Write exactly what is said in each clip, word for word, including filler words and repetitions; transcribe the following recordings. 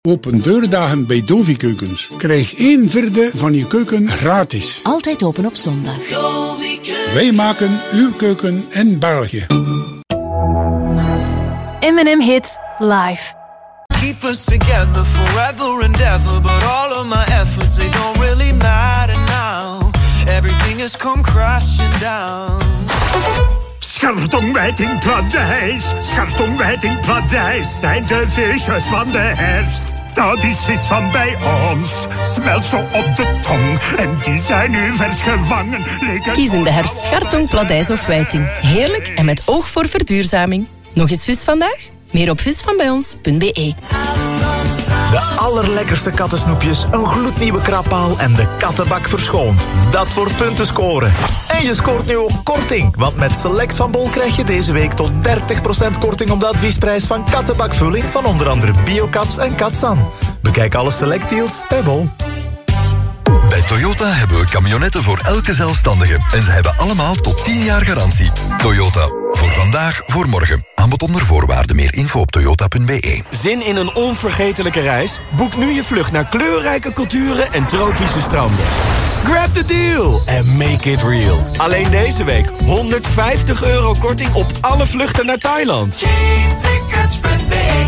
Open deurdagen bij Dovi Keukens. Krijg één vierde van je keuken gratis. Altijd open op zondag. Wij maken uw keuken in België. M en M Hits live. Keep us together forever and ever, but all of my efforts, they don't really matter now. Everything has come crashing down. Schartongwijting Pladijs, Schartongwijting Pladijs zijn de visjes van de herfst. Dat is iets van bij ons, smelt zo op de tong. En die zijn nu vers gevangen. Kies in de herfst Schartong, Pladijs of Wijting. Heerlijk en met oog voor verduurzaming. Nog eens vis vandaag? Meer op visvanbijons punt b e. De allerlekkerste kattensnoepjes, een gloednieuwe krabpaal en de kattenbak verschoond. Dat voor punten scoren. En je scoort nu ook korting, want met Select van Bol krijg je deze week tot dertig procent korting op de adviesprijs van kattenbakvulling van onder andere Biocaps en Katsan. Bekijk alle Select deals bij Bol. Bij Toyota hebben we camionetten voor elke zelfstandige. En ze hebben allemaal tot tien jaar garantie. Toyota. Voor vandaag, voor morgen. Aanbod onder voorwaarden. Meer info op toyota punt b e. Zin in een onvergetelijke reis? Boek nu je vlucht naar kleurrijke culturen en tropische stranden. Grab the deal and make it real. Alleen deze week honderdvijftig euro korting op alle vluchten naar Thailand. cheap tickets punt b e.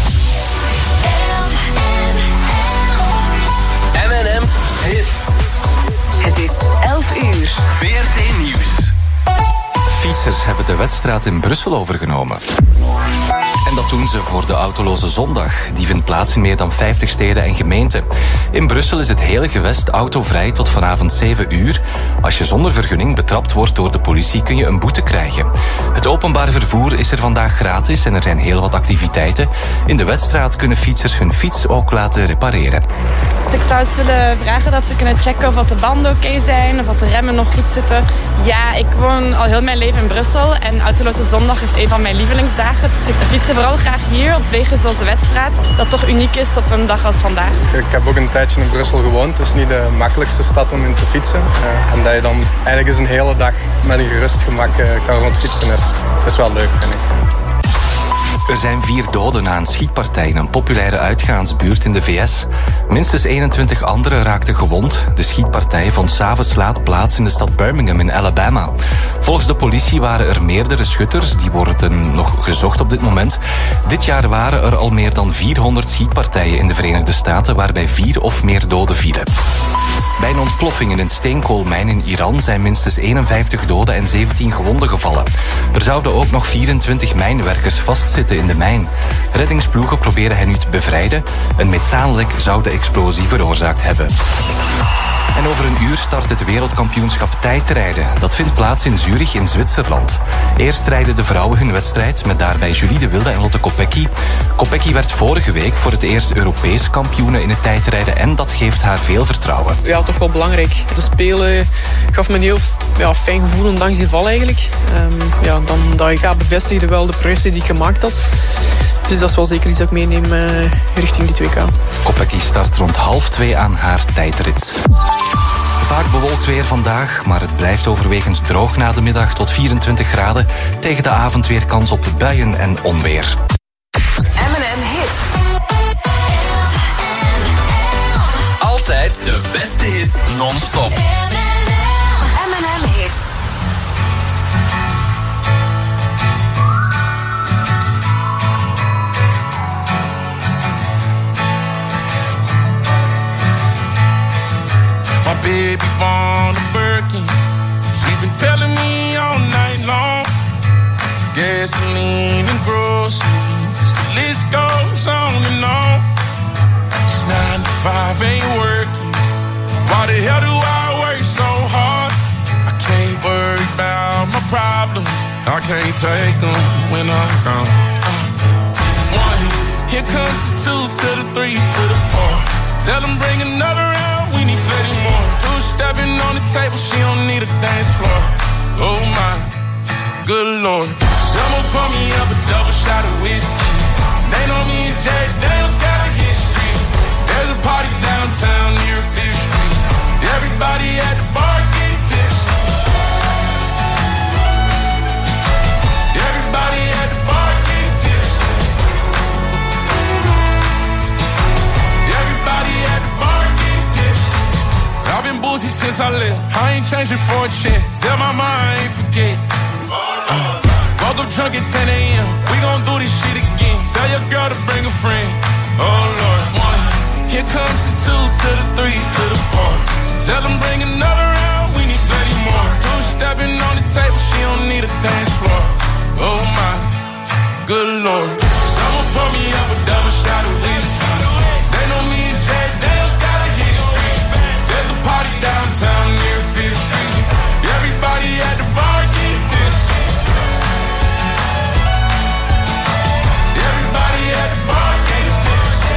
M en M Hits. Het is elf uur. V R T Nieuws. Fietsers hebben de wedstrijd in Brussel overgenomen. En dat doen ze voor de autoloze zondag. Die vindt plaats in meer dan vijftig steden en gemeenten. In Brussel is het hele gewest autovrij tot vanavond zeven uur. Als je zonder vergunning betrapt wordt door de politie, kun je een boete krijgen. Het openbaar vervoer is er vandaag gratis en er zijn heel wat activiteiten. In de wedstrijd kunnen fietsers hun fiets ook laten repareren. Ik zou eens willen vragen dat ze kunnen checken of de banden oké zijn, of dat de remmen nog goed zitten. Ja, ik woon al heel mijn leven in Brussel en autoloze zondag is een van mijn lievelingsdagen. Ik fietsen vooral graag hier op wegen zoals de Wedstraat, dat toch uniek is op een dag als vandaag. Ik heb ook een tijdje in Brussel gewoond. Het is niet de makkelijkste stad om in te fietsen. Uh, en dat je dan eigenlijk eens een hele dag met een gerust gemak uh, kan rondfietsen is, is wel leuk, vind ik. Er zijn vier doden na een schietpartij in een populaire uitgaansbuurt in de V S. Minstens eenentwintig anderen raakten gewond. De schietpartij vond 's avonds laat plaats in de stad Birmingham in Alabama. Volgens de politie waren er meerdere schutters. Die worden nog gezocht op dit moment. Dit jaar waren er al meer dan vierhonderd schietpartijen in de Verenigde Staten, waarbij vier of meer doden vielen. Bij een ontploffing in een steenkoolmijn in Iran zijn minstens eenenvijftig doden en zeventien gewonden gevallen. Er zouden ook nog vierentwintig mijnwerkers vastzitten in de mijn. Reddingsploegen proberen hen nu te bevrijden. Een methaanlek zou de explosie veroorzaakt hebben. En over een uur start het wereldkampioenschap tijdrijden. Dat vindt plaats in Zurich in Zwitserland. Eerst rijden de vrouwen hun wedstrijd met daarbij Julie de Wilde en Lotte Kopecky. Kopecky werd vorige week voor het eerst Europees kampioene in het tijdrijden en dat geeft haar veel vertrouwen. Ja, toch wel belangrijk. De Spelen gaf me een heel ja, fijn gevoel ondanks die val eigenlijk. Um, ja, dan dat ik ga bevestigen wel de progressie die ik gemaakt had. Dus dat is wel zeker iets dat ik meeneem uh, richting die twee K. Kopecky start rond half twee aan haar tijdrit. Vaak bewolkt weer vandaag, maar het blijft overwegend droog na de middag tot vierentwintig graden. Tegen de avond weer kans op buien en onweer. M en M Hits. Altijd de beste hits non-stop. M en M Hits. My baby born a Birkin. She's been telling me all night long. Gasoline and groceries, the list goes on and on. It's nine to five, ain't working. Why the hell do I work so hard? I can't worry about my problems. I can't take them when I'm gone. Uh, one, here comes the two to the three to the four. Tell them bring another round, we need plenty more. Two stepping on the table, she don't need a dance floor. Oh my, good lord. Someone pour me up a double shot of whiskey. They know me and Jay Daniels got a history. There's a party downtown near Fifth Street. Everybody at the bar getting tipsy. Everybody at the bar getting tipsy. loyalty since I left. I ain't changing for a check. Tell my mind I ain't forget. Uh, woke up drunk at ten a.m. We gon' do this shit again. Tell your girl to bring a friend. Oh Lord, one. Here comes the two to the three to the four. Tell them bring another round. We need plenty more. Two stepping on the table. She don't need a dance floor. Oh my, good Lord. Someone pour me up a double shot of whiskey. They know me and Jack Daniels got a history. There's a party downtown near Fifth Street. Everybody at the bar get tipsy. Everybody at the bar get tipsy.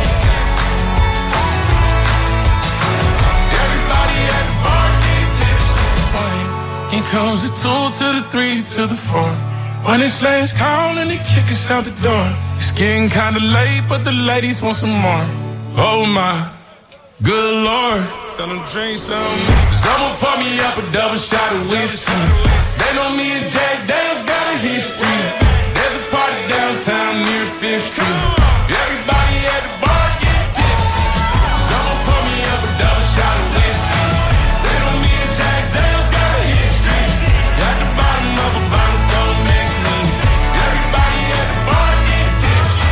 Everybody at the bar get tipsy. Here comes the two to the three to the four. When it's last call and they kick us out the door. It's getting kinda late, but the ladies want some more. Oh my, good Lord. Tell them drink some. Someone pour me up a double shot of whiskey. They know me and Jack Daniels got a history. There's a party downtown near Fifth Street. Everybody at the bar get tipsy. Someone pour me up a double shot of whiskey. They know me and Jack Daniels got a history. At the bottom of a bottle, don't mix me. Everybody at the bar get tipsy.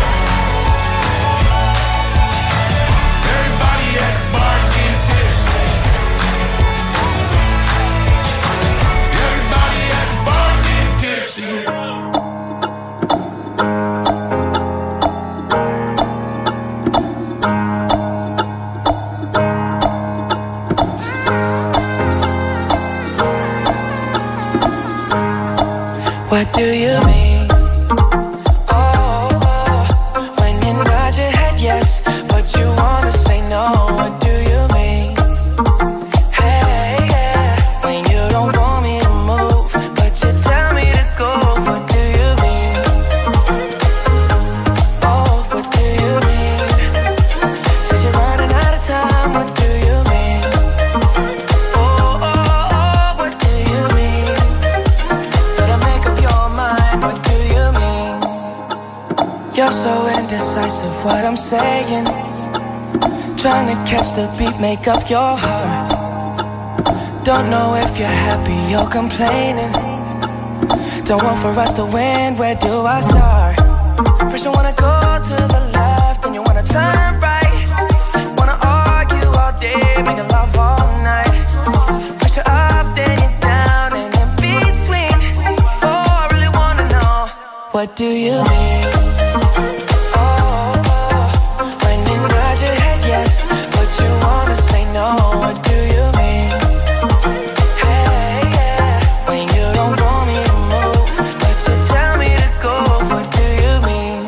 Everybody at the bar get tipsy. Everybody at the bar get tipsy. What do you mean? Oh, oh, when you nod your head yes, but you wanna say no. What do you mean? Hey, yeah, when you don't want me to move, but you tell me to go. What do you mean? Oh, what do you mean? Said you're running out of time. What do you mean? Oh, oh, oh, what do you mean? Better make up your mind. What do you mean? You're so indecisive. What I'm saying. Trying to catch the beat, make up your heart. Don't know if you're happy or complaining. Don't want for us to win. Where do I start? First you wanna go to the left, then you wanna turn right. Wanna argue all day, making love all night. First you're up, then you're down, and in between. Oh, I really wanna know. What do you mean? Oh, oh, when you nod your head yes, but you wanna say no. What do you mean? Hey, yeah, when you don't want me to move, but you tell me to go. What do you mean?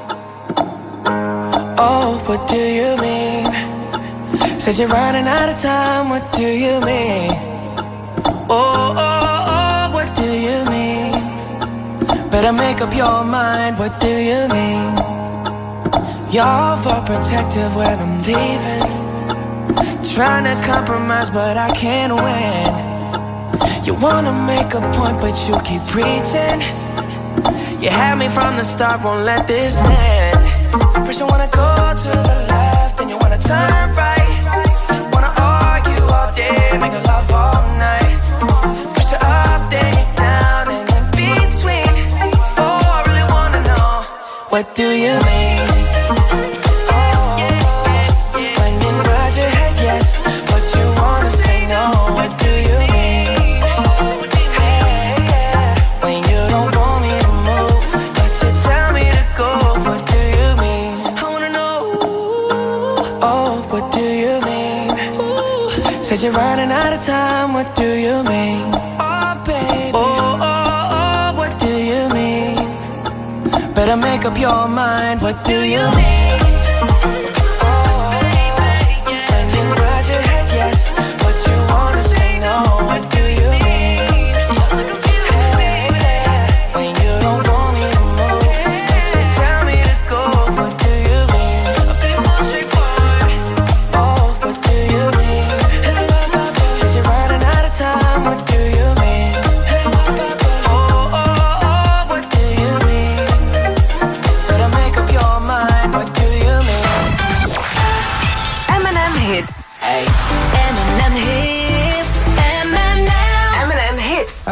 Oh, what do you mean? Said you're running out of time. What do you mean? Oh, oh, oh, what do you mean? Better make up your mind. What do you mean? You're overprotective when I'm leaving. Trying to compromise, but I can't win. You wanna make a point, but you keep preaching. You had me from the start, won't let this end. First you wanna go to the left, then you wanna turn right. Wanna argue all day, make love all night. First you're up, then you're down, and in between. Oh, I really wanna know. What do you mean? Said you're running out of time. What do you mean? Oh, baby. Oh, oh, oh, what do you mean? Better make up your mind. What do you mean? Oh, when you nod your head yes, but you wanna say no. What do you mean? Hey, yeah, when you don't want me to move, but you tell me to go. What do you mean? A bit more straightforward. Oh, what do you mean? What do you mean? Oh, oh, oh, what do you mean? Better make up your mind. What do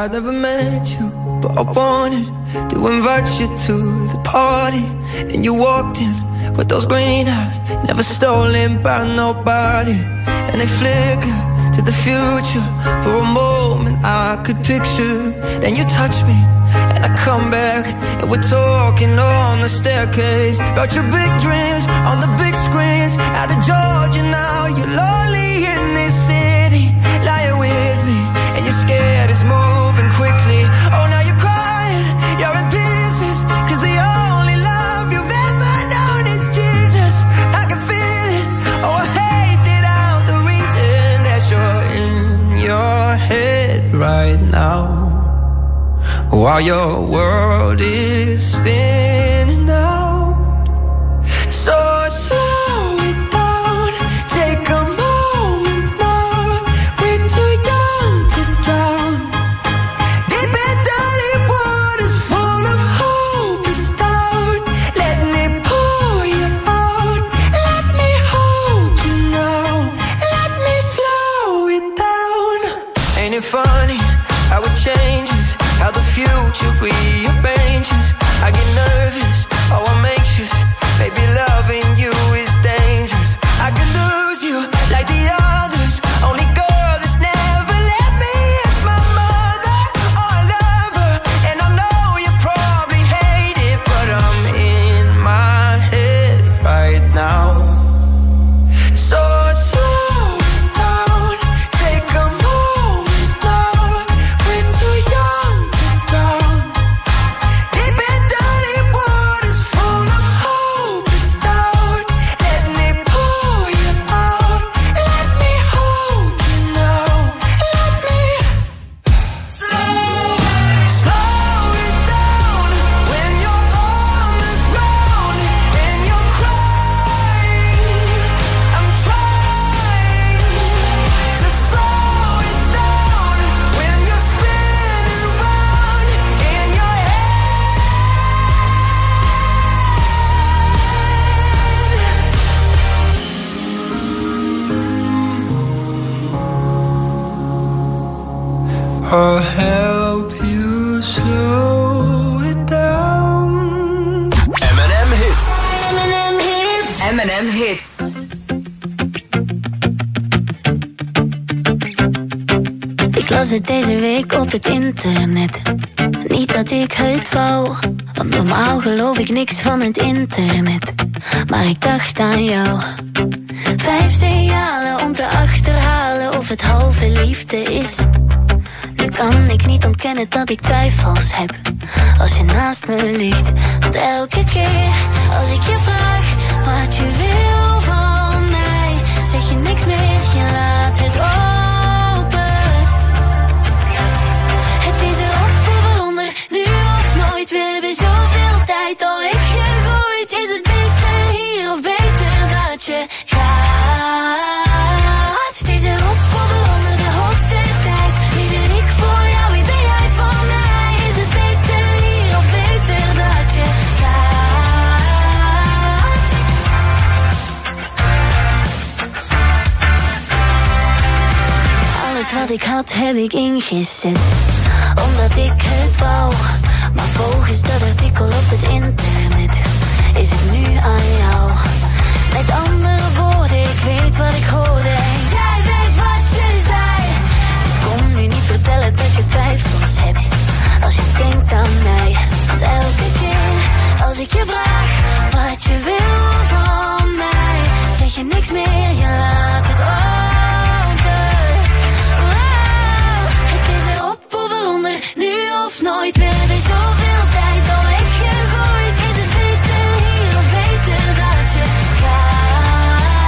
I've never met you, but I wanted to invite you to the party. And you walked in with those green eyes, never stolen by nobody. And they flicker to the future. For a moment I could picture. Then you touch me and I come back, and we're talking on the staircase about your big dreams on the big screens. Out of Georgia now, you're lonely in this city, lying with me, and you're scared it's moving quickly. Oh, now you're crying, you're in pieces, cause the only love you've ever known is Jesus. I can feel it, oh I hate it out, the reason that you're in your head right now, while your world is spinning out. So slow it down, take a moment now. We're too young to drown. Deep and dirty waters full of hope is down. Let me pour you out. Let me hold you now. Let me slow it down. Ain't it funny how it changes, how the future rearranges. I get nervous, oh I'm anxious. Maybe loving you is dangerous. I could lose you like the others. Only girl that's never let me is my mother. Oh I love her, and I know you probably hate it, but I'm in my head right now. So slow down, take a moment now. We're too young to drown. Deep and dirty waters full of hope is down. Let me pour you out. Let me hold you now. Let me slow, slow it down. When you're on the ground and you're crying, I'm trying to slow it down. When you're spinning round in your head. I'll help you slow it down. M en M Hits. M en M Hits. M en M Hits. Ik las het deze week op het internet. Niet dat ik het wou, want normaal geloof ik niks van het internet. Maar ik dacht aan jou. Vijf signalen om te achterhalen of het halve liefde is. Nu kan ik niet ontkennen dat ik twijfels heb als je naast me ligt. Want elke keer als ik je vraag wat je wil van mij, zeg je niks meer, je laat het open. Het is erop of eronder, nu of nooit. We hebben zoveel tijd al weggegooid. Is het beter hier of beter dat je gaat? Het is erop of eronder, de hoogste tijd. Wie ben ik voor jou, wie ben jij voor mij? Is het beter hier of beter dat je gaat? Alles wat ik had heb ik ingezet, omdat ik het wou. Maar volgens dat artikel op het internet is het nu aan jou. Met andere woorden, ik weet wat ik hoorde en jij weet wat je zei. Dus kom nu niet vertellen dat je twijfels hebt als je denkt aan mij. Want elke keer als ik je vraag wat je wil van mij, zeg je niks meer, je laat het open. Wow, het is erop of eronder, nu of nooit. We hebben zoveel tijd al weggegooid. Is het beter hier of beter dat je gaat?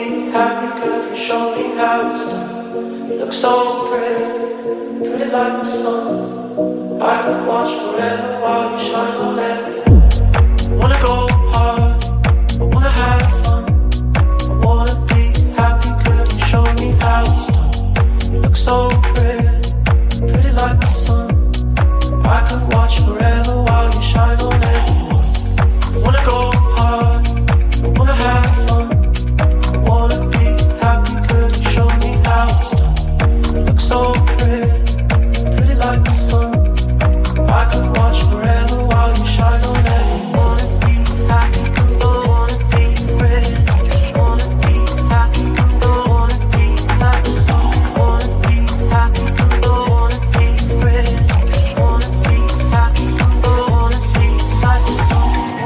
be happy, could you show me how it's done? You look so pretty, pretty like the sun. I could watch forever while you shine on everyone. I wanna go hard, I wanna have fun. I wanna be happy, could you show me how it's done? You look so pretty, pretty like the sun. I could watch forever while you shine on everyone. I wanna go hard, I wanna have fun. I wanna be happy, could you show me how it's done? You look so pretty, pretty like the sun. I could watch forever while you shine on everyone. Wanna be happy, I wanna be pretty. Wanna be happy, I wanna be like the sun. Wanna be happy, I wanna be pretty. Wanna be happy, I wanna be like the sun.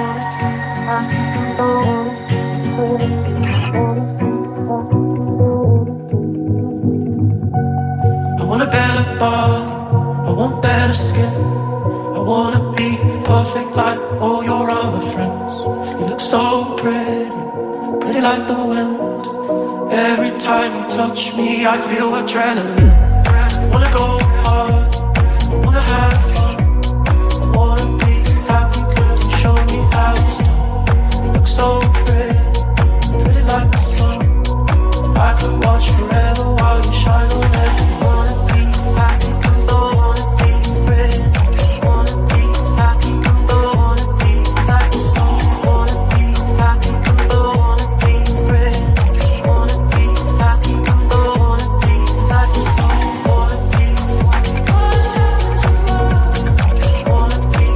I want a better body, I want better skin. I wanna be perfect like all your other friends. You look so pretty, pretty like the wind. Every time you touch me, I feel adrenaline. I wanna go hard, I wanna have fun. I wanna be happy, could you show me how it's done? You look so pretty, pretty like the sun. I could watch forever while you shine on everyone. Wanna be happy, I wanna be pretty. Wanna be happy, I wanna be like the sun. Wanna be happy, I wanna be pretty. Wanna be happy, I wanna be like the sun. Wanna be, wanna be, wanna be,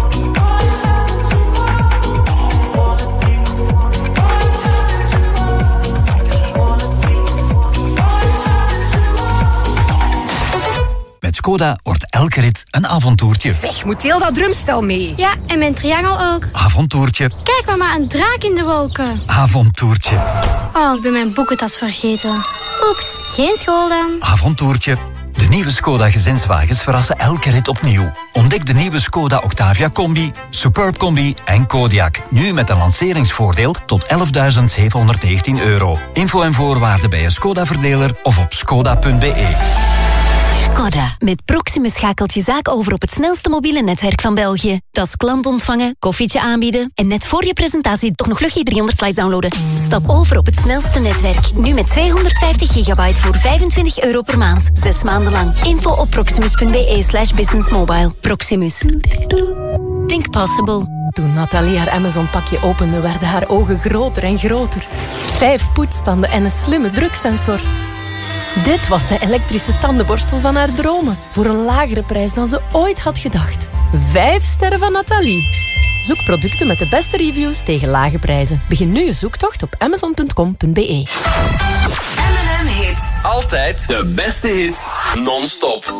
Met Skoda wordt elke rit een avontuurtje. Zeg, moet heel dat drumstel mee? Ja, en mijn triangel ook. Avontuurtje. Kijk mama, een draak in de wolken. Avontuurtje. Oh, ik ben mijn boekentas vergeten. Oeps, geen school dan. Avontuurtje. De nieuwe Skoda gezinswagens verrassen elke rit opnieuw. Ontdek de nieuwe Skoda Octavia Combi, Superb Combi en Kodiaq. Nu met een lanceringsvoordeel tot elfduizend zevenhonderdnegentien euro. Info en voorwaarden bij een Skoda-verdeler of op skoda punt b e. Skoda. Met Proximus schakelt je zaak over op het snelste mobiele netwerk van België. Dat is klant ontvangen, koffietje aanbieden en net voor je presentatie toch nog luchtje driehonderd slides downloaden. Stap over op het snelste netwerk. Nu met tweehonderdvijftig gigabyte voor vijfentwintig euro per maand. Zes maanden lang. Info op proximus punt b e slash businessmobile. Proximus. Think possible. Toen Nathalie haar Amazon-pakje opende, werden haar ogen groter en groter. Vijf poetsstanden en een slimme druksensor. Dit was de elektrische tandenborstel van haar dromen. Voor een lagere prijs dan ze ooit had gedacht. Vijf sterren van Nathalie. Zoek producten met de beste reviews tegen lage prijzen. Begin nu je zoektocht op amazon punt com punt b e. M en M Hits. Altijd de beste hits, non-stop.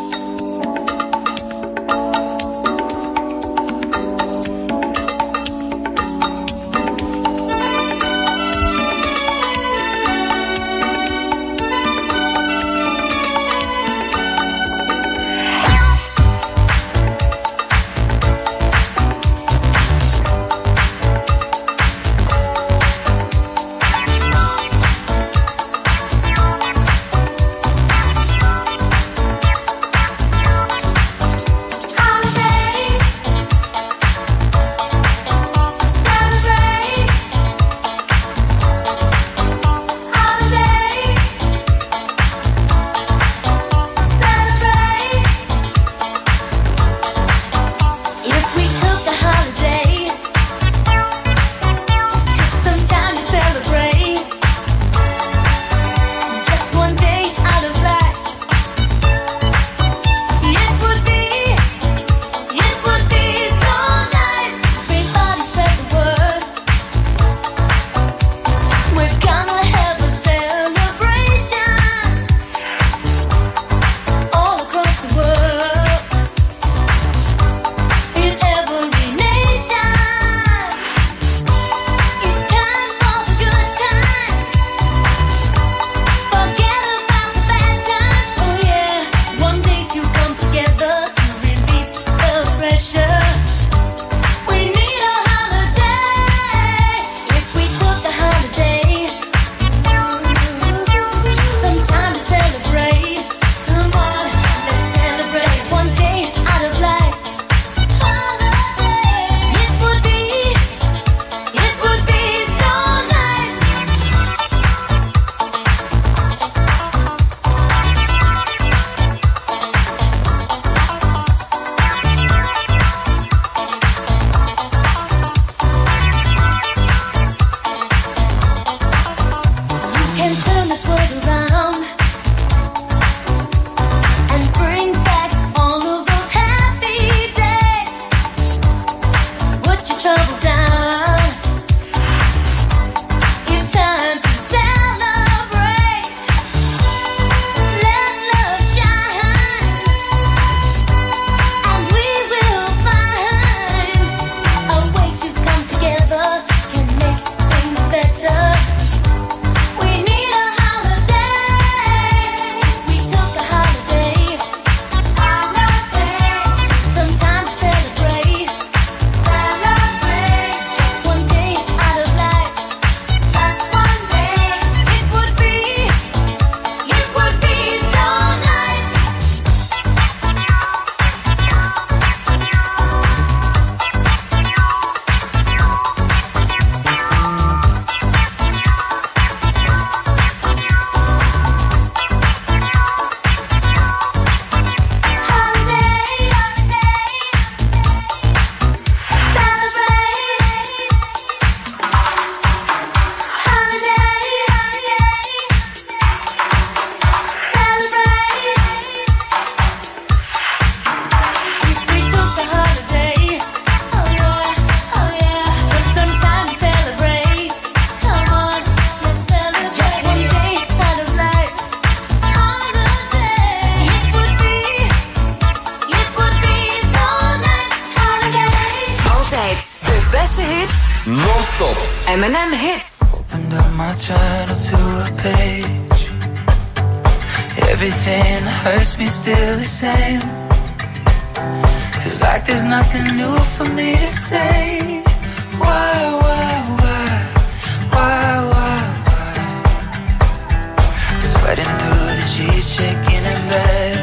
M and M Hits. Opened up my journal to a page. Everything that hurts me still the same. Feels like there's nothing new for me to say. Why, why, why, why, why, why? Sweating through the sheets, shaking in bed.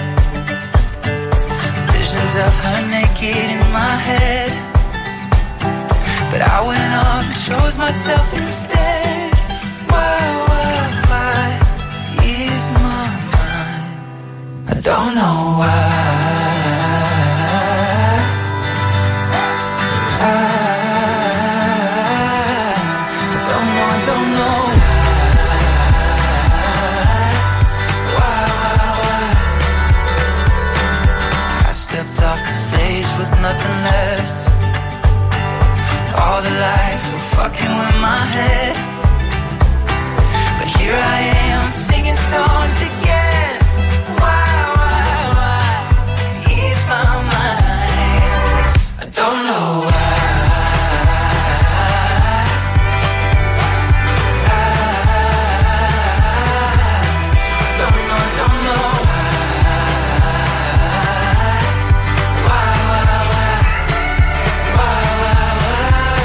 Visions of her naked in my head. But I went off and chose myself instead. Why, why, why is my mind? I don't know why. I, I don't know, I don't know why, why, why. I stepped off the stage with nothing left. All the lights were fucking with my head. But here I am singing songs again. Why, why, why ease my mind? I don't know why. I don't know, I don't know why, why, why, why, why, why.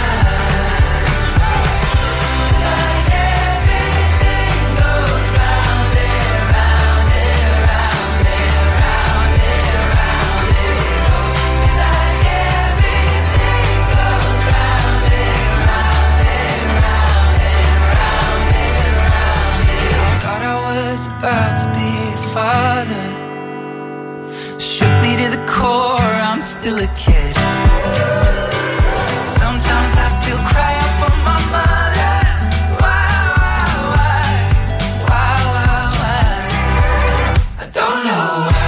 Like everything goes round and round and round and round and round it goes. It's like everything goes round and round and round and round and round it. I thought I was about to be a father. Shook me to the core, I'm still a kid. Sometimes I still cry out for my mother. Why, why, why, why, why, why? I don't know why.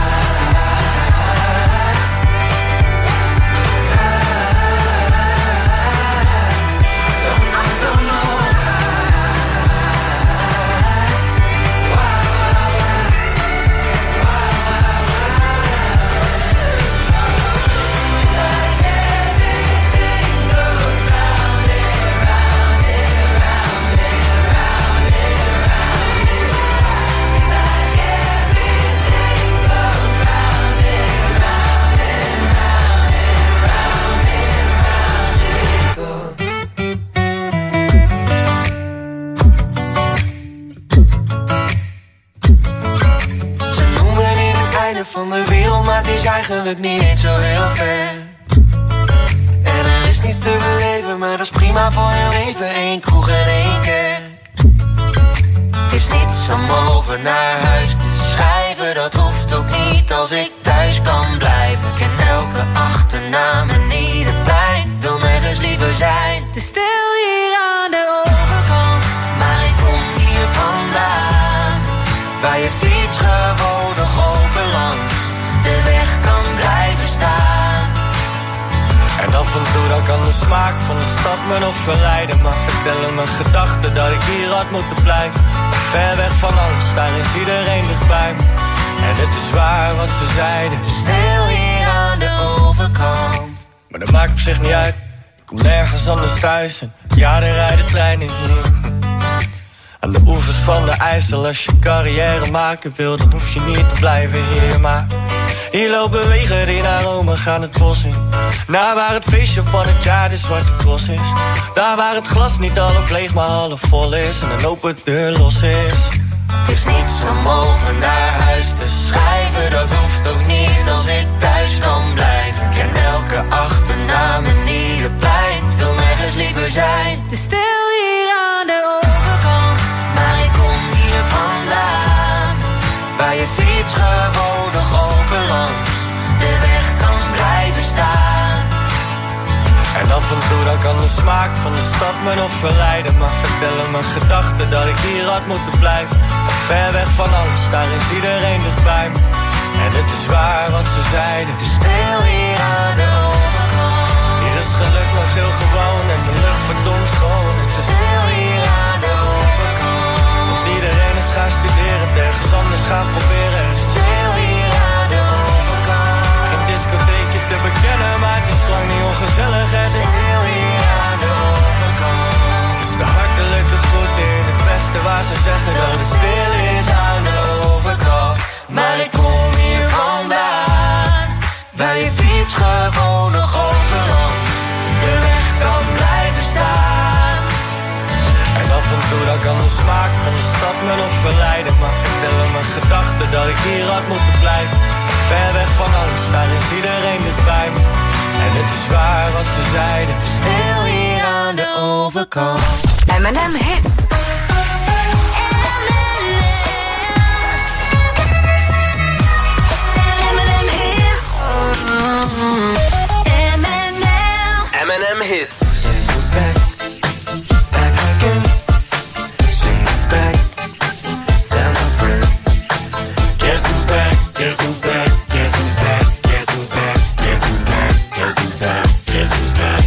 I don't know, I don't know why, why, why, why, like everything goes round and round and round and round and round it goes. It's like everything goes round and round and round and round and round it goes. Ze noemen dit het einde van de wereld, maar het is eigenlijk niet zo heel ver. En er is niets te beleven, maar dat is prima voor heel even. Eén kroeg en één kerk. Het is niets om over naar huis te schrijven, dat hoeft ook niet als ik thuis kan blijven. Ik ken elke achternaam en ieder plein, wil nergens liever zijn. Het is stil hier aan de overkant, Maar ik kom hier vandaan, waar je fiets gewoon nog open langs de weg kan blijven staan. En af en toe dan kan de smaak van de stad me nog verleiden, maar vertellen mijn gedachten dat ik hier had moeten blijven. Ver weg van alles, daar is iedereen dichtbij me. En het is waar wat ze zeiden, Het is stil hier aan de overkant. maar dat maakt op zich niet uit. Ik kom nergens anders thuis en ja, er rijden treinen hier. Aan de oevers van de IJssel, als je carrière maken wil, dan hoef je niet te blijven hier. Maar hier lopen wegen die naar Rome gaan het bos in. Naar waar het feestje van het jaar de Zwarte Cross is. Daar waar het glas niet half leeg maar half vol is. En een open deur los is. Het is niets om over naar huis te schrijven, dat hoeft ook niet als ik thuis kan blijven. Ik ken elke achternaam en ieder plein, wil nergens liever zijn. het is stil hier aan de overkant, Maar ik kom hier vandaan, waar je fiets gewoon nog open langs de weg kan blijven staan. En af en toe dan kan de smaak van de stad me nog verleiden, maar vertellen mijn gedachten dat ik hier had moeten blijven. Ver weg van alles, daar is iedereen dichtbij me. En het is waar wat ze zeiden, Het is stil hier aan de overkant, hier is geluk nog heel gewoon en de lucht verdomd schoon. Het is stil hier aan de overkant, want iedereen is gaan studeren, ergens anders gaan proberen. Het is stil hier aan de overkant, geen discotheekje te bekennen, maar het is lang niet ongezellig. Het is stil hier aan de overkant. luister waar ze zeggen dat het stil is aan de overkant. Maar ik kom hier vandaan, waar je fiets gewoon nog open loopt. De weg kan blijven staan. En af en toe dan kan de smaak van de stad me nog verleiden. Maar vertellen mijn gedachten dat ik hier had moeten blijven. Ver weg van angst, daar is iedereen dichtbij me. En het is waar wat ze zeiden. Stil hier aan de overkant. M en M Hits. M en M Hits. Guess who's back? Guess who's back? Guess who's back? Guess who's back? Guess who's back? Guess who's back? Guess who's back?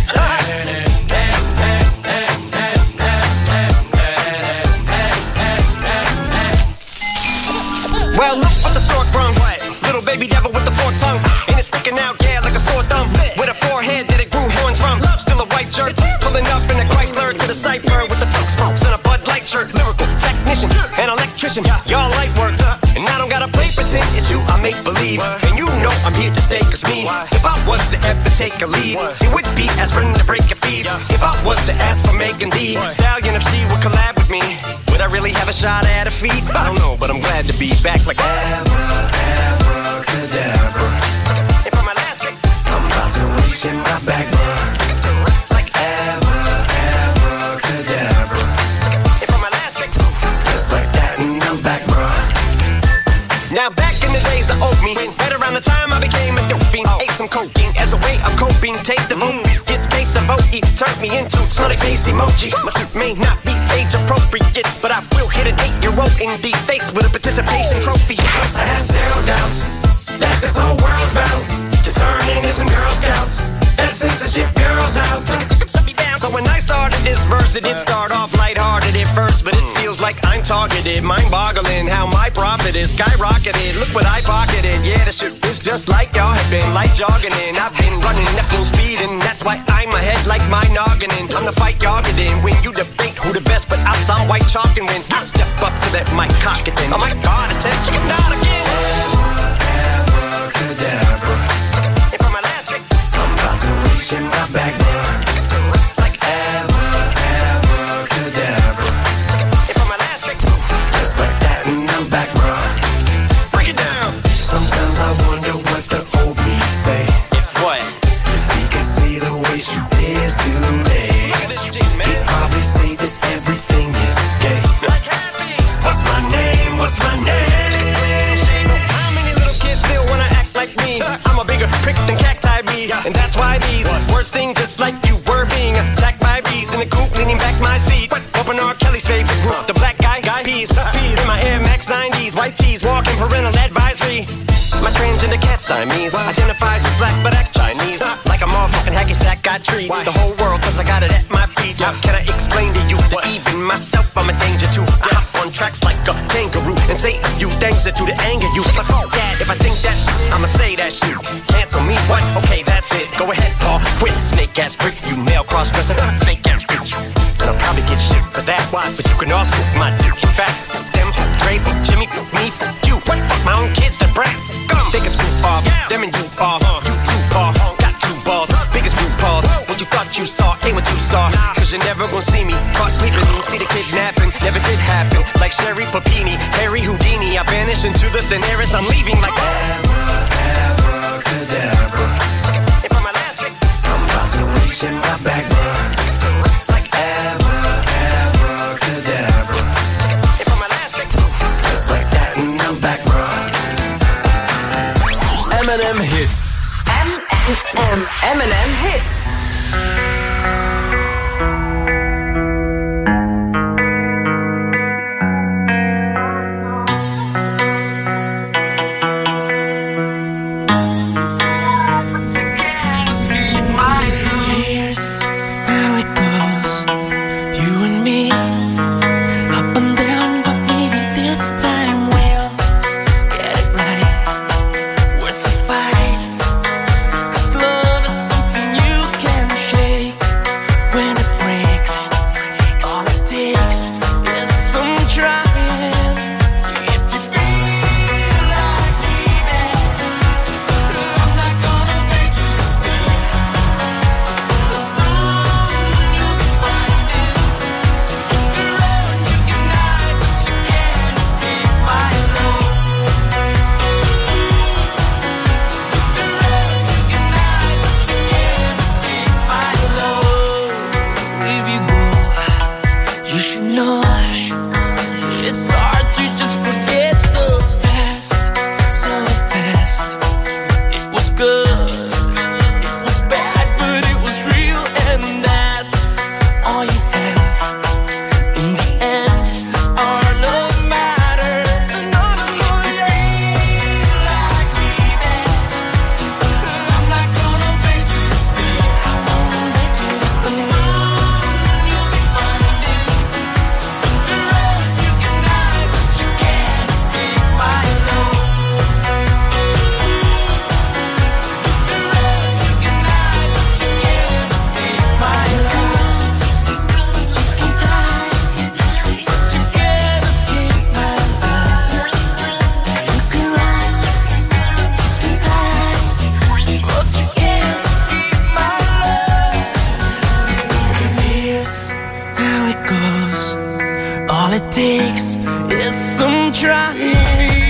Well, look what the stork brung. Little baby devil with the forked tongue. And it's sticking out, yeah, like a sore thumb. With a forehead that it grew horns from. Still a white jerk. Pulling up in a Chrysler to the cipher with the folks pokes and a Bud Light shirt. Lyrical technician, an electrician. Y'all light work. And I don't gotta play pretend, it's you I make believe. And you know I'm here to stay, cause me, if I was to ever take a leave, it would be aspirin to break your feet. If I was to ask for Megan Thee Stallion, if she would collab with me, would I really have a shot at a feat? I don't know, but I'm glad to be back like abracadabra. And for my last trick, I'm about to reach in my back, bruh. Like abracadabra. And for my last trick, just like that, and I'm back, bruh. Now back in the days of old me, right around the time I became a dope fiend, ate some cocaine as a way of coping. Take the vote, get case of O E, turned me into smiley face emoji. My suit may not be age appropriate, but I will hit an eight-year-old in the face with a participation trophy. Yes, I have zero doubts that this whole world's bound to turn into some Girl Scouts and censorship girls out. So when I started this verse, it did start off lighthearted at first, but it feels like I'm targeted, mind-boggling how my profit is skyrocketed. Look what I pocketed, yeah, this shit is just like y'all have been, like jogging in. I've been running at full speed, and that's why I'm ahead like my noggin. I'm the fight y'all get in when you debate who the best, but I'm some white chalk and when I step up to that mic cock it then. Oh my God, attention, chicken out again. Abracadabra. And for my last trick, I'm about to reach in my back, bruh. Prick than cacti be, and that's why these words sting just like you were being attacked by bees in the coop, leaning back my seat. Open R. Kelly's favorite group, the Black Guy Guy Peas. In my Air Max nineties, white tees, walking parental advisory. My transgender cat Siamese identifies as black but acts Chinese. Like a motherfucking hacky sack, I treat the whole world cause I got it at my feet. How can I explain to you that even myself I'm a danger to? I hop on tracks like a kangaroo and say a few things that to the anger you. Like fuck that, if I think that shit, I'ma say that shit. Cancel me, what? Okay, that's it. Go ahead, Paul. Quit, snake ass prick, you male cross-dresser, fake ass bitch. And I'll probably get shit for that. Why? But you can also my dick. In fact, them, Dre, Jimmy, me, you. What? Fuck my own kids, the brat. Come, biggest group off. Them and you off. You two paw, got two balls. Biggest group paws. What you thought you saw ain't what you saw. Cause you're never gonna see me caught sleeping. See the kidnapping, never did happen. Like Sherry Papini, Harry Houdini. I vanish into the thin air as I'm leaving like abracadabra. And for my last trick, I'm about to reach in my back, bruh. Like abracadabra. And for my last trick, just like that, and I'm back, bruh. M en M Hits. M en M. M en M Hits. Love is something you can share. try.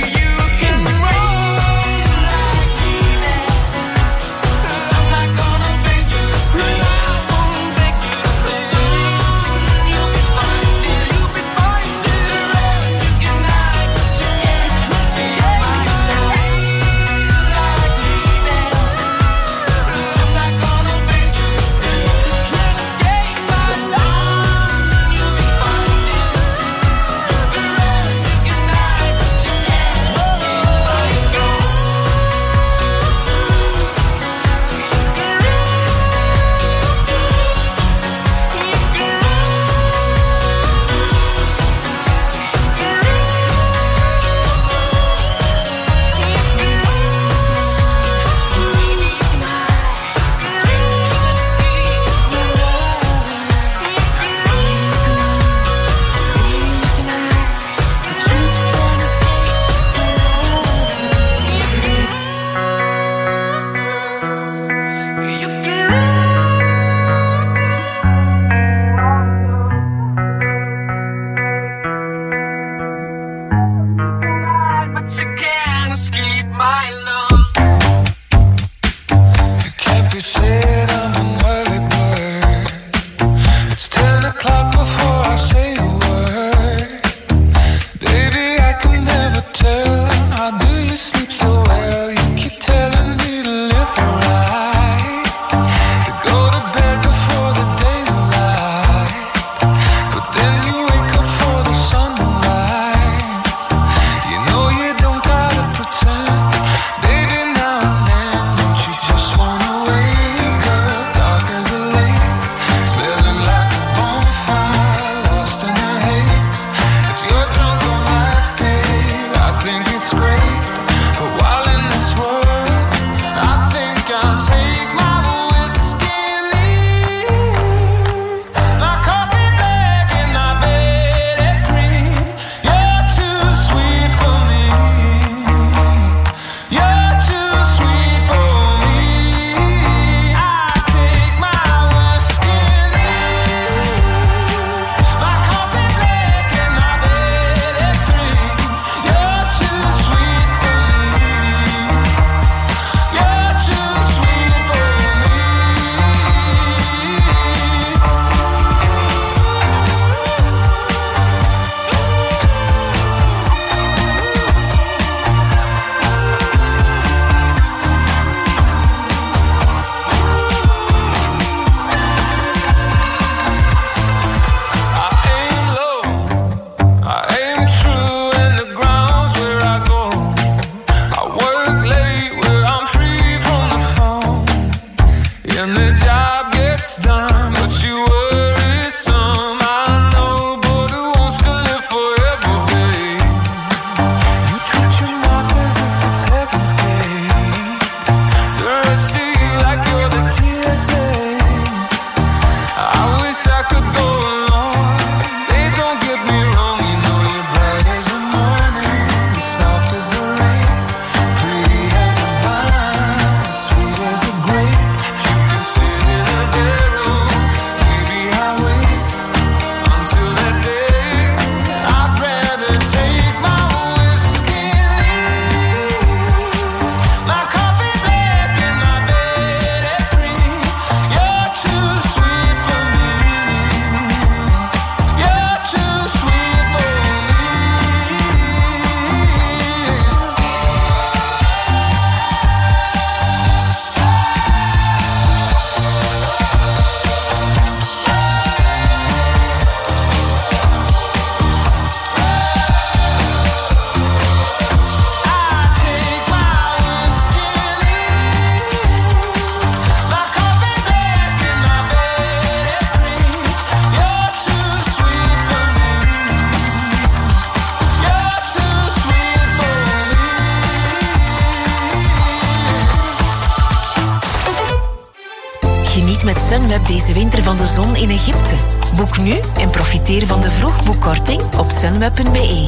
met Sunweb deze winter van de zon in Egypte. Boek nu en profiteer van de vroegboekkorting op sunweb punt b e.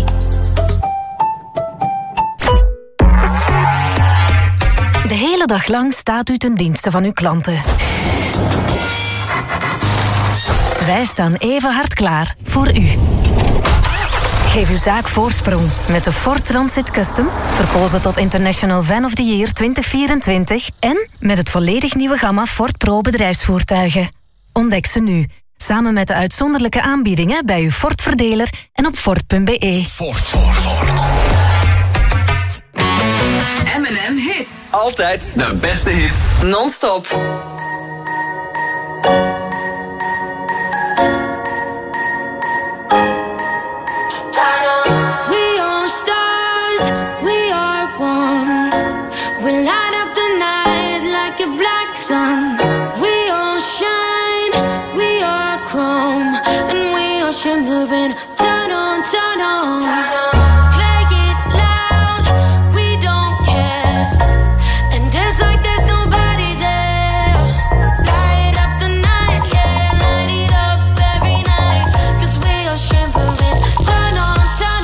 De hele dag lang staat u ten dienste van uw klanten. Wij staan even hard klaar voor u. Geef uw zaak voorsprong met de Ford Transit Custom, verkozen tot International Van of the Year twintig vierentwintig en met het volledig nieuwe gamma Ford Pro bedrijfsvoertuigen. Ontdek ze nu, samen met de uitzonderlijke aanbiedingen bij uw Ford-verdeler en op Ford punt be. Ford, Ford, Ford. M en M Hits. Altijd de beste hits. Non-stop. We are stars, we are one. We light up the night like a black sun. We all shine, we are chrome, and we are shimmering. Turn on, turn on. Play it loud, we don't care. And dance like there's nobody there. Light up the night, yeah, light it up every night. 'Cause we are shimmering. Turn on.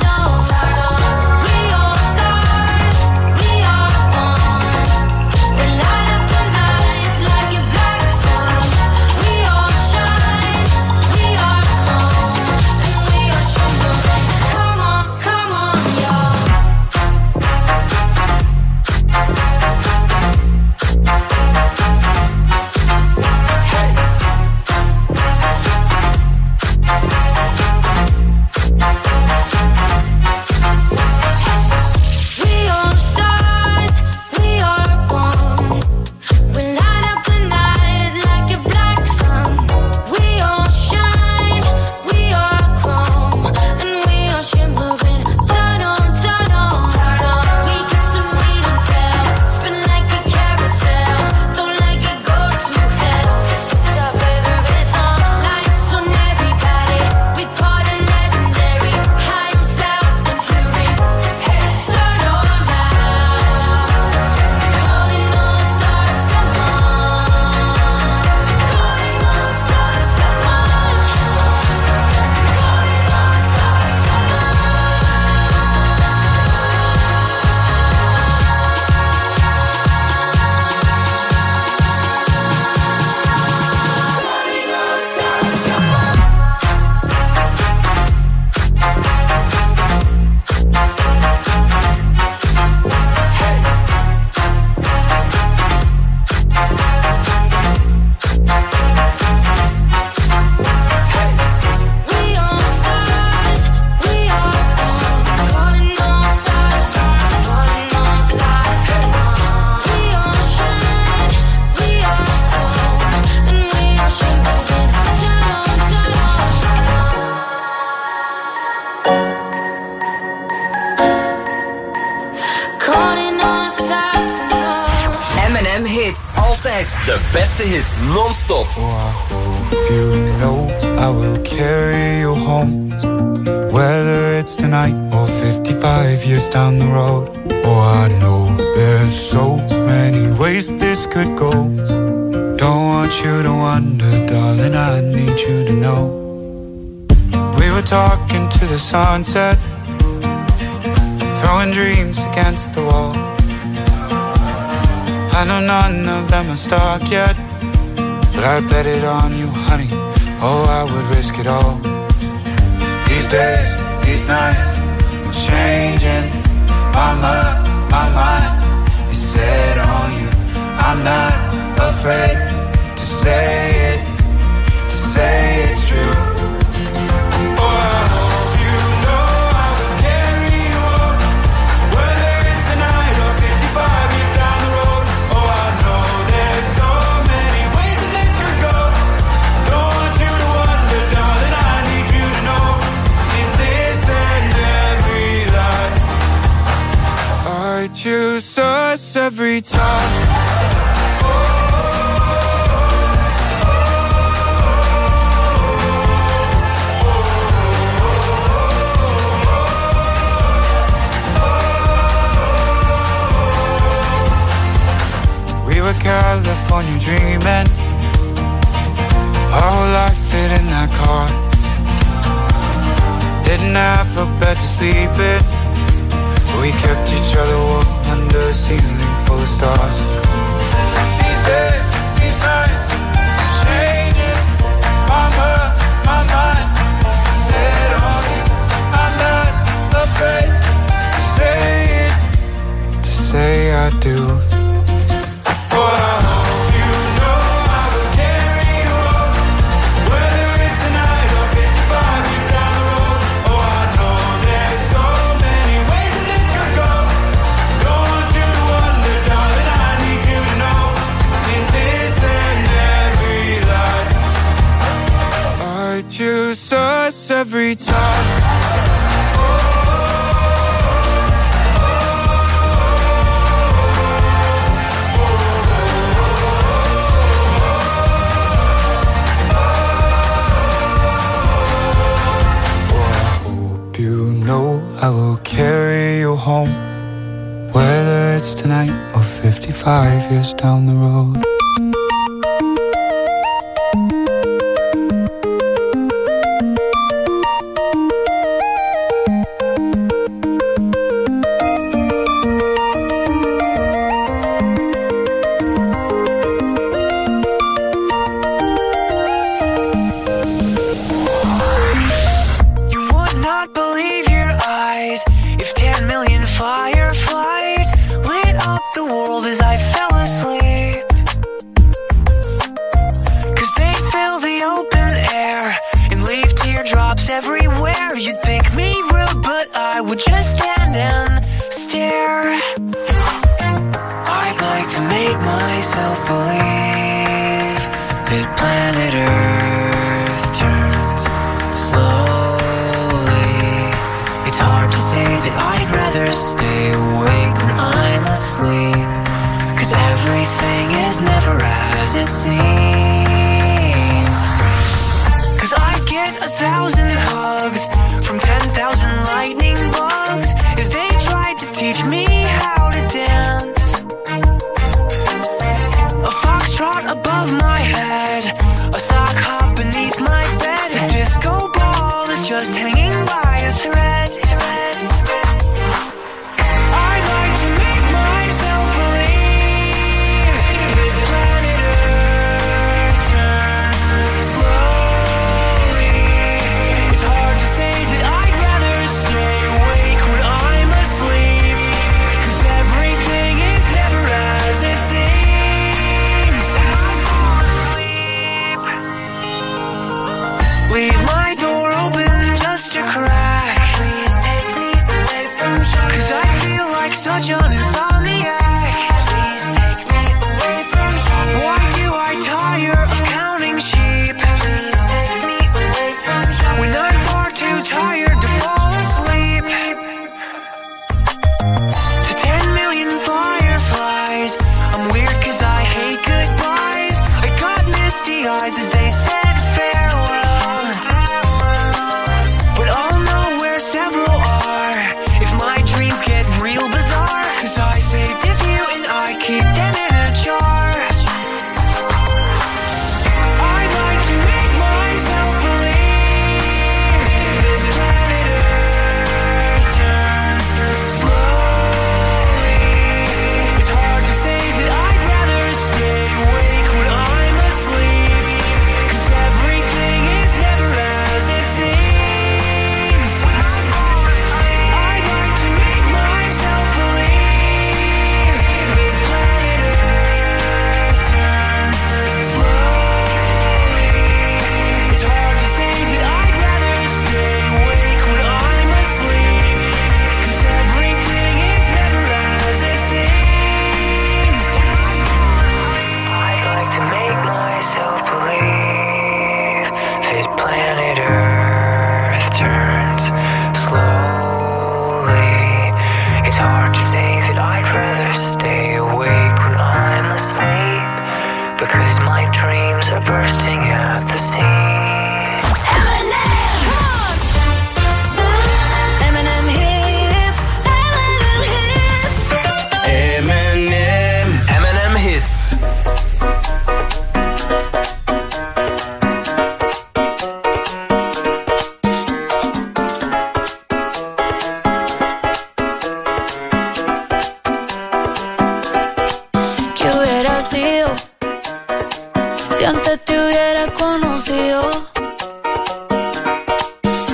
De beste hits, non-stop. Oh, I hope you know I will carry you home. Whether it's tonight or fifty-five years down the road. Oh, I know there's so many ways this could go. Don't want you to wonder, darling, I need you to know. We were talking to the sunset, throwing dreams against the wall. I know none of them are stuck yet, but I bet it on you, honey. Oh, I would risk it all. These days, these nights, I'm changing. My mind, my mind is set on you. I'm not afraid to say it, to say it's true. I choose us every time. We were California dreaming, our whole life fit in that car. Didn't have a bed to sleep in, we kept each other warm under a ceiling full of stars. These days, these nights, changing. My mind, my mind, set on you. I'm not I do. Choose us every time. You know I will carry you home, whether it's tonight or fifty-five years down the road.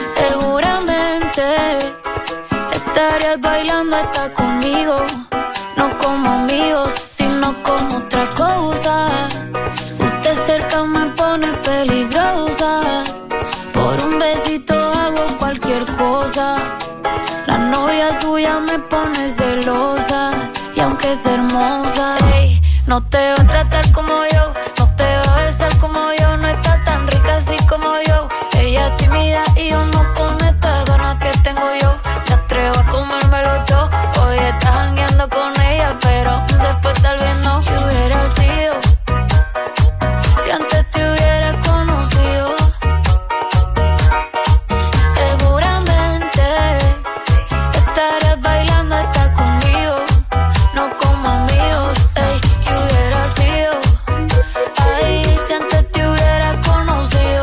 Estarías bailando hasta conmigo. no como amigos, sino como otra cosa. Usted cerca me pone peligrosa. Por un besito hago cualquier cosa. La novia suya me pone celosa. Y aunque es hermosa, ey, no te va a tratar como yo, no te va a besar como yo, no está tan rica así como yo. Ella es tímida y yo no con estas ganas que tengo yo. Me atrevo a comérmelo todo. Hoy estás jangueando con ella, pero después tal vez no. ¿Qué hubiera sido si antes te hubiera conocido? Seguramente estarás bailando hasta conmigo, no como amigos, ey. ¿Qué hubiera sido? Ay, si antes te hubiera conocido.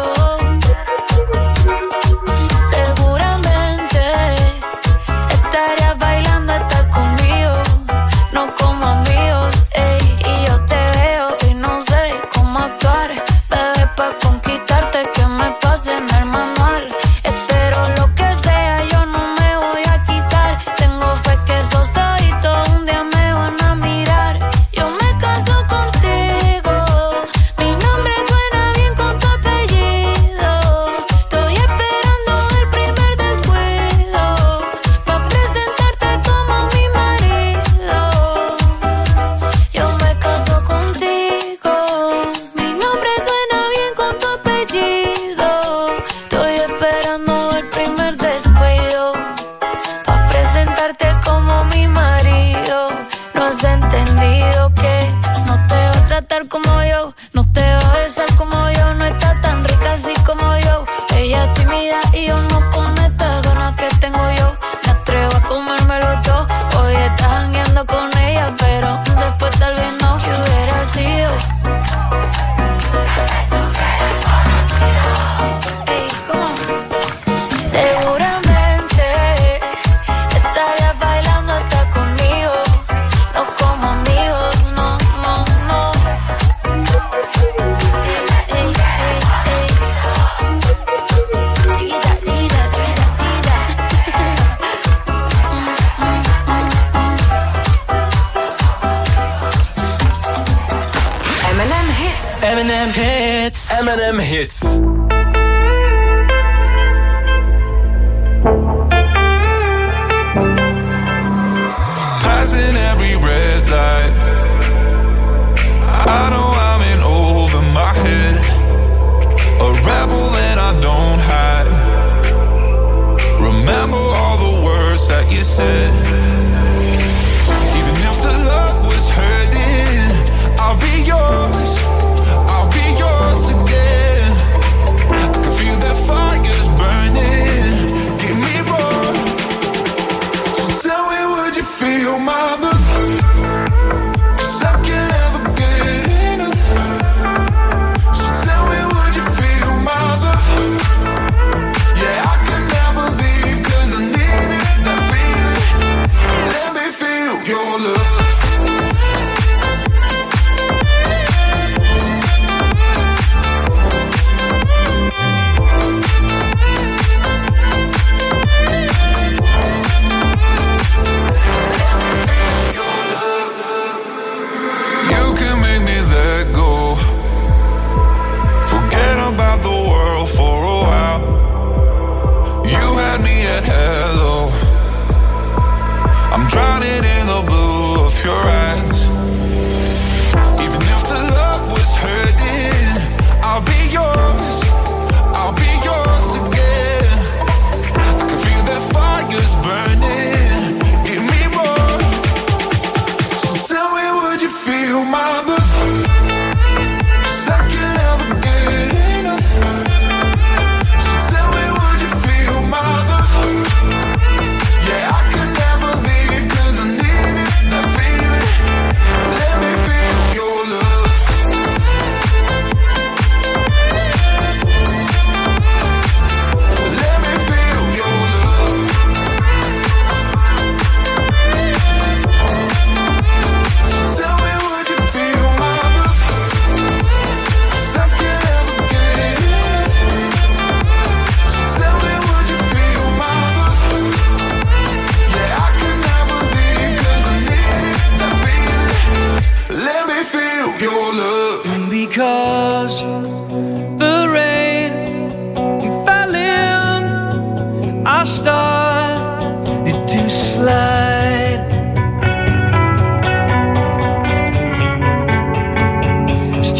Seguramente estarías bailando hasta conmigo, no como amigos, ey. Y yo te veo y no sé cómo actuar, bebé, pa' conquistarte que me pase en el manual. Espero lo que sea, yo no me voy a quitar. Tengo fe que esos ojitos un día me van a mirar. Yo me caso contigo, mi nombre suena bien con tu apellido. Estoy esperando el primer descuido pa' presentarte como mi marido. Yo me caso contigo, mi nombre suena bien con tu apellido. Estoy esperando el primer descuido pa' presentarte como mi marido. No has entendido que no te va a tratar como yo, no te va a besar como yo, no está tan rica así como yo. Ella es tímida y yo no con estas ganas que tengo yo. Me atrevo a comérmelo todo. Hoy estás jangueando con ella, pero después tal vez no. ¿Qué hubiera sido? Ey, ¿cómo? Seguramente estarías bailando hasta conmigo, no como amigos, no, no, no. Ey, ey, ey, ey. Chiquita, chiquita, chiquita, chiquita. M and M Hits. M and M Hits. M and M Hits. Passing every red light, I know I'm in over my head. A rebel and I don't hide. Remember all the words that you said. Even if the love was hurting, I'll be yours, I'll be yours again. I can feel that fire's burning, give me more. So tell me, would you feel my love? 'Cause I can't ever get enough. So tell me, would you feel my love? Yeah, I can never leave 'cause I need it, that feeling. Let me feel your love. You can make me let go. Forget about the world for a while. You had me at hello. I'm drowning in the blue of your eyes. Even if the love was hurting, I'll be yours, I'll be yours again. I can feel that fire's burning, give me more. So tell me, would you feel my love? 'Cause I can't ever get enough. So tell me, would you feel my love? Yeah, I can never leave 'cause I need it, that feeling.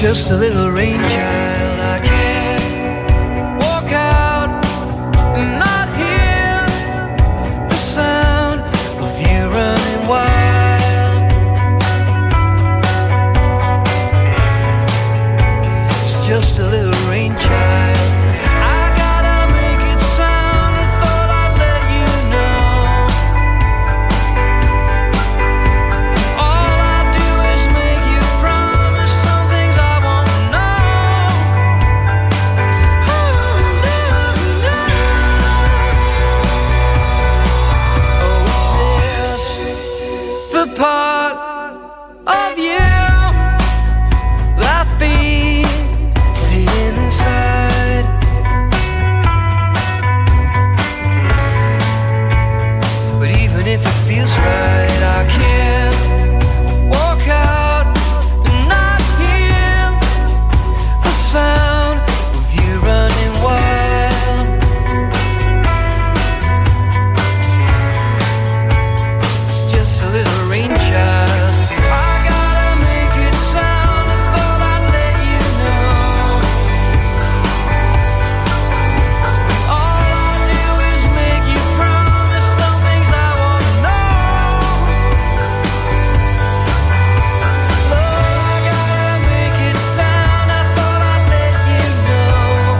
just a little rain child. I can't walk out and not hear the sound of you running wild. It's just a little rain child. Part of you I feel sitting inside. But even if it feels right, I can't walk out and not hear the sound of you running wild. It's just a little rain child. I gotta make it sound. I thought I'd let you know. All I do is make you promise some things I wanna know. Lord, I gotta make it sound. I thought I'd let you know.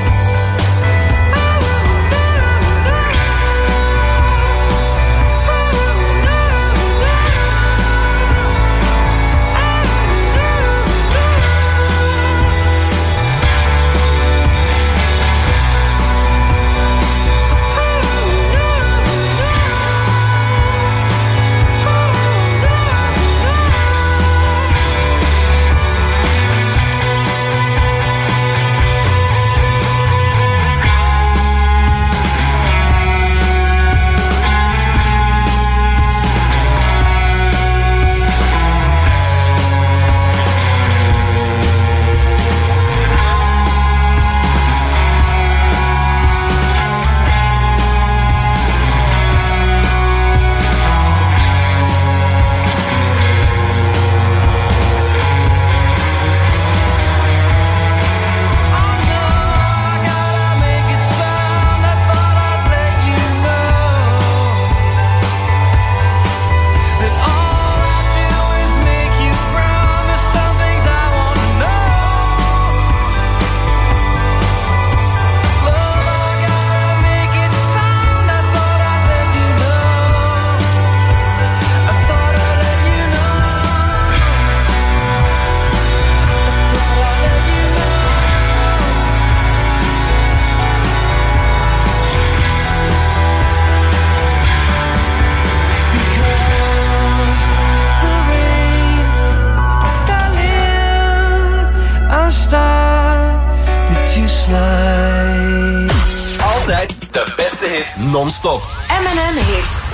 Altijd de beste hits non-stop. M and M Hits.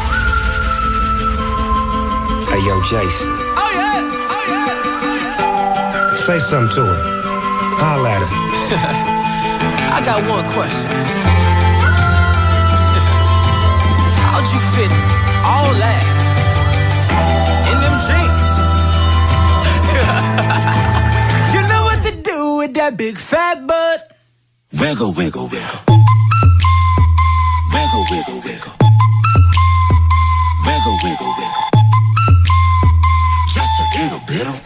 Hey, yo, Jace. Oh yeah, oh yeah. Say something to her. Holla at her. I got one question. How'd you fit all that in them jeans? You know what to do with that big fat butt. Wiggle, wiggle, wiggle. Wiggle, wiggle, wiggle. Wiggle, wiggle, wiggle. Just a little bit of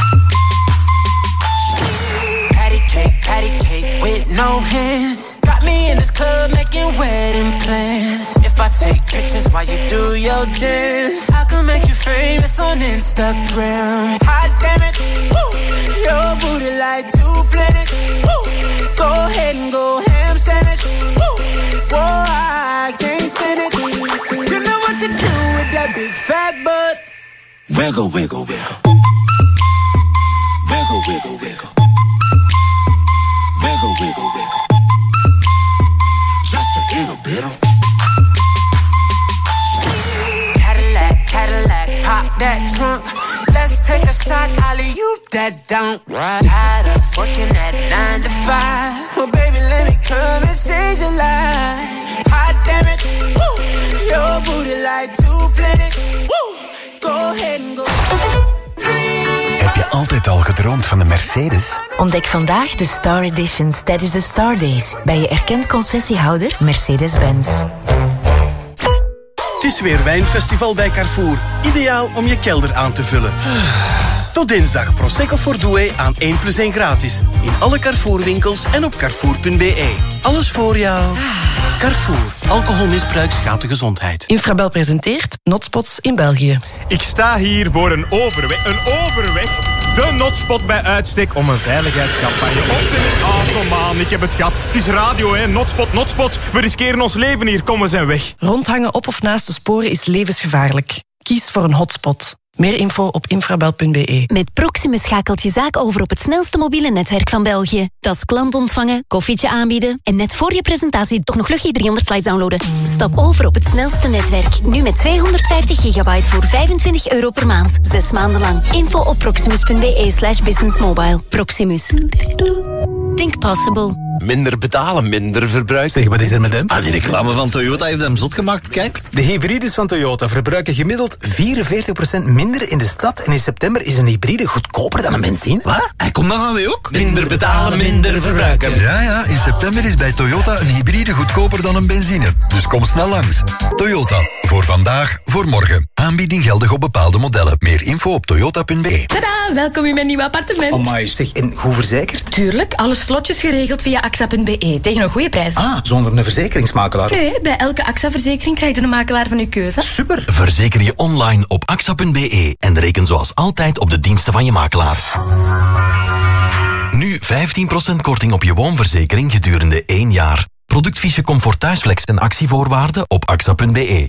patty cake, patty cake with no hands. Got me in this club making wedding plans. If I take pictures while you do your dance, I can make you famous on Instagram. Hot damn it, woo. Your booty like two planets. Woo. Go ahead and go ham sandwich. Woo. Whoa, I can't stand it. Cause you know what to do with that big fat butt. Wiggle, wiggle, wiggle. Wiggle, wiggle, wiggle. Wiggle, wiggle, wiggle. Just a little bit of Cadillac, Cadillac, pop that trunk. Let's take a shot, alley-oop that don't. Tired of working at nine to five. Well, baby, let me come and change your life. Hot damn it, woo. Your booty like two planets, woo. Go ahead and go. Heb je al altijd al gedroomd van de Mercedes? Ontdek vandaag de Star Editions tijdens de Star Days bij je erkend concessiehouder Mercedes-Benz. Het is weer wijnfestival bij Carrefour. Ideaal om je kelder aan te vullen. Tot dinsdag Prosecco Fordoe aan één plus één gratis. In alle Carrefour-winkels en op carrefour punt b e. Alles voor jou. Carrefour. Alcoholmisbruik schaadt de gezondheid. Infrabel presenteert Notspots in België. Ik sta hier voor een overweg. Een overweg. De Notspot bij uitstek om een veiligheidscampagne op te nemen. Oh, kom aan, ik heb het gehad. Het is radio, hè. Notspot, Notspot. We riskeren ons leven hier. Kom, we zijn weg. Rondhangen op of naast de sporen is levensgevaarlijk. Kies voor een hotspot. Meer info op infrabel punt b e. Met Proximus schakelt je zaak over op het snelste mobiele netwerk van België. Dat is klant ontvangen, koffietje aanbieden en net voor je presentatie toch nog Lucky driehonderd slides downloaden. Stap over op het snelste netwerk. Nu met tweehonderdvijftig gigabyte voor vijfentwintig euro per maand. Zes maanden lang. Info op proximus punt b e slash businessmobile. Proximus. Think possible. Minder betalen, minder verbruik. Zeg, wat is er met hem? Ah, die reclame van Toyota heeft hem zot gemaakt. Kijk. De hybrides van Toyota verbruiken gemiddeld vierenveertig procent minder in de stad. En in september is een hybride goedkoper dan een benzine. Wat? Hij komt dan weer ook? Minder betalen, minder verbruiken. Ja, ja. In september is bij Toyota een hybride goedkoper dan een benzine. Dus kom snel langs. Toyota. Voor vandaag, voor morgen. Aanbieding geldig op bepaalde modellen. Meer info op toyota punt b e. Tada, welkom in mijn nieuwe appartement. Amai, zeg, en goed verzekerd? Tuurlijk, alles vlotjes geregeld via A X A punt b e tegen een goede prijs. Ah, zonder een verzekeringsmakelaar? Nee, bij elke A X A-verzekering krijg je een makelaar van uw keuze. Super. Verzeker je online op A X A punt b e en reken zoals altijd op de diensten van je makelaar. Nu vijftien procent korting op je woonverzekering gedurende één jaar. Productfiche Comfort Thuisflex en actievoorwaarden op A X A punt b e.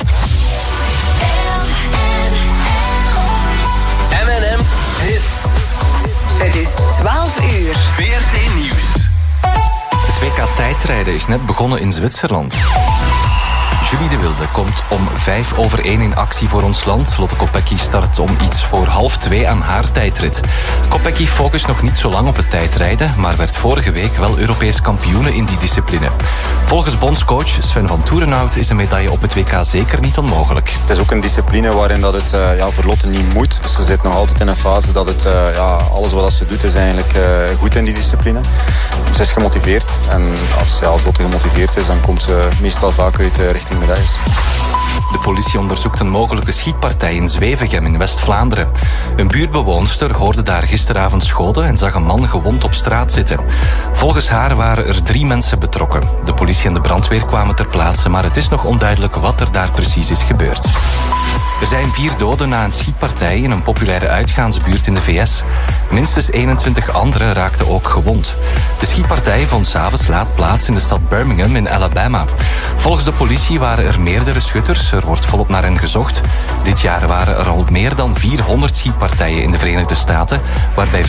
M en M Hits. Het is twaalf uur. V R T Nieuws. Het W K tijdrijden is net begonnen in Zwitserland. Julie de Wilde komt om vijf over één in actie voor ons land. Lotte Kopecky start om iets voor half twee aan haar tijdrit. Kopecky focust nog niet zo lang op het tijdrijden, maar werd vorige week wel Europees kampioene in die discipline. Volgens bondscoach Sven van Toerenhout is een medaille op het W K zeker niet onmogelijk. Het is ook een discipline waarin dat het uh, ja, voor Lotte niet moet. Dus ze zit nog altijd in een fase dat het, uh, ja, alles wat ze doet is eigenlijk uh, goed in die discipline. Ze is gemotiveerd en als, ja, als Lotte gemotiveerd is, dan komt ze meestal vaak uit uh, richting medailles. De politie onderzoekt een mogelijke schietpartij in Zwevegem in West-Vlaanderen. Een buurtbewoonster hoorde daar gisteravond schoten en zag een man gewond op straat zitten. Volgens haar waren er drie mensen betrokken. De politie en de brandweer kwamen ter plaatse, maar het is nog onduidelijk wat er daar precies is gebeurd. Er zijn vier doden na een schietpartij in een populaire uitgaansbuurt in de V S. Minstens eenentwintig anderen raakten ook gewond. De schietpartij vond 's avonds laat plaats in de stad Birmingham in Alabama. Volgens de politie waren er meerdere schutters. Er wordt volop naar hen gezocht. Dit jaar waren er al meer dan vierhonderd schietpartijen in de Verenigde Staten, waarbij